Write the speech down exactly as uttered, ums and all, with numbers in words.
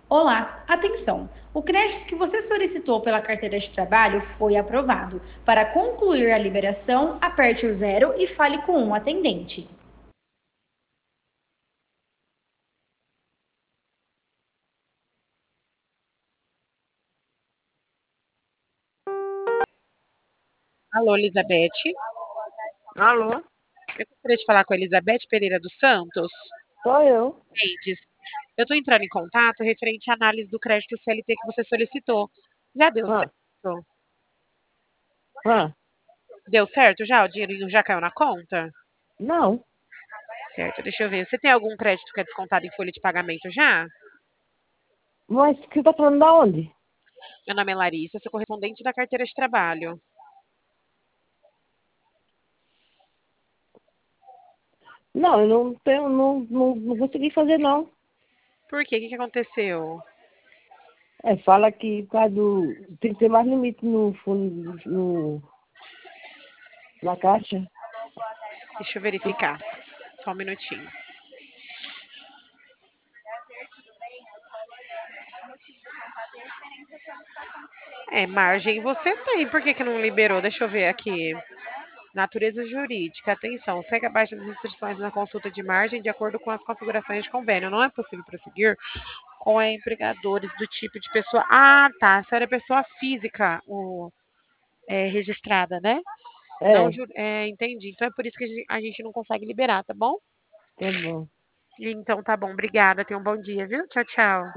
Olá, atenção! O crédito que você solicitou pela carteira de trabalho foi aprovado. Para concluir a liberação, aperte o zero e fale com um atendente. Alô, Elizabeth. Alô, Eu gostaria de falar com a Elizabeth Pereira dos Santos. sou eu. Mendes. Eu estou entrando em contato referente à análise do crédito C L T que você solicitou. Já deu Ah, certo? ah, Deu certo já? O dinheirinho já caiu na conta? não, Certo, deixa eu ver. Você tem algum crédito que é descontado em folha de pagamento já? mas você tá falando da onde? Meu nome é Larissa, sou correspondente da carteira de trabalho. Não, eu não tenho, não, não, não consegui fazer não. Por quê? O que que aconteceu? É, fala que por causa do, tem que ter mais limite no fundo, no, na caixa. Deixa eu verificar. Só um minutinho. É, margem você tem. Por que que não liberou? Deixa eu ver aqui. Natureza jurídica. Atenção, segue abaixo das instruções na consulta de margem de acordo com as configurações de convênio. Não é possível prosseguir com empregadores do tipo de pessoa. Ah, tá. A senhora é pessoa física, o, é, registrada, né? Não, É, ju- é, entendi. Então é por isso que a gente a gente não consegue liberar, tá bom? tá bom. Então tá bom. Obrigada. Tenha um bom dia, viu? Tchau, tchau.